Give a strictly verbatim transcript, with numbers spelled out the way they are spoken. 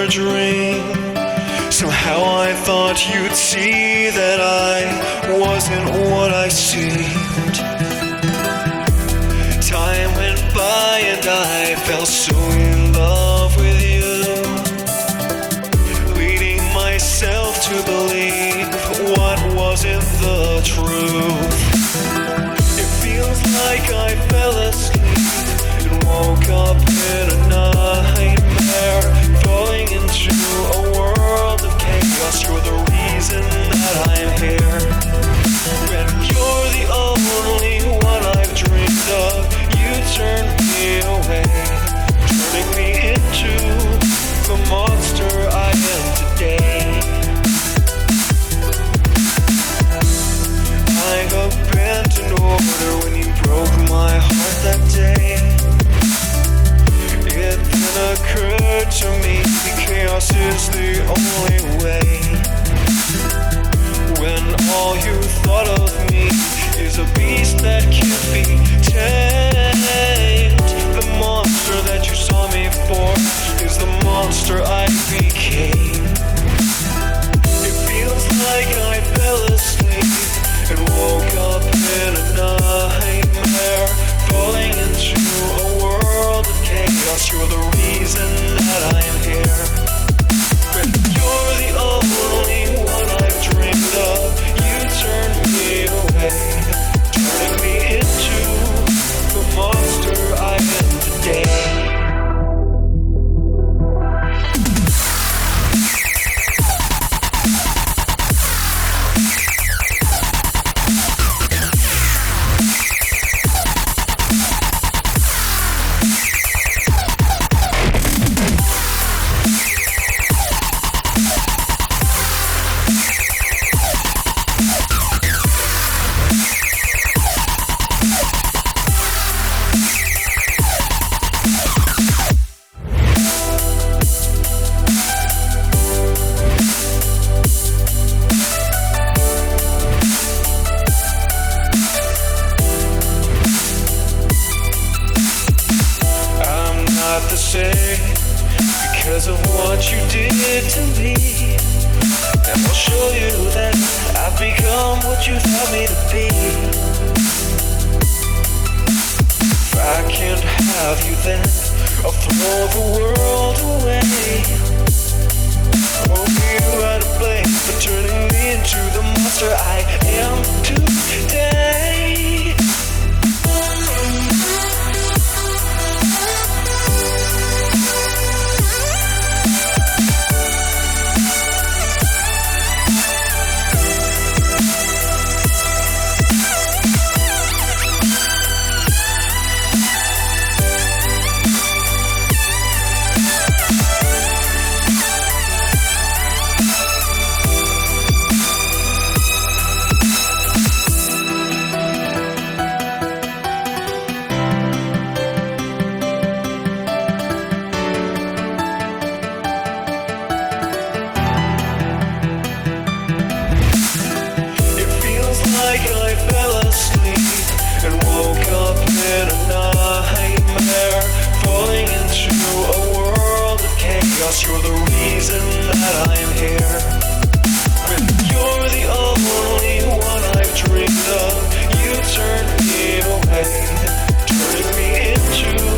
your dream. Somehow I thought you'd see that I wasn't what I seemed. Time went by and I fell so in love with you, leading myself to believe what wasn't the truth. It feels like I fell asleep and woke up in a nightmare, falling into a world of chaos. You're the reason that I'm here, and you're the only one I've dreamed of. You turned me away, turning me into the monster I am today. I abandoned order when you broke my heart that day. It then occurred to me chaos is the only way, when all you thought of me is a beast that can't be tamed. The monster that you saw me for is the monster I became. It feels like I fell asleep and woke up in a nightmare, falling into a world of chaos. You're the reason that I'm here, but you're the only one I've dreamed of. You turned me away, turning me into the monster I am today. To say because of what you did to me, and I'll show you that I've become what you thought me to be. If I can't have you, then I'll throw the world away. Won't be right to blame for turning me into the monster I am today. I fell asleep and woke up in a nightmare, falling into a world of chaos. You're the reason that I'm here, and you're the only one I've dreamed of. You turned me away, turning me into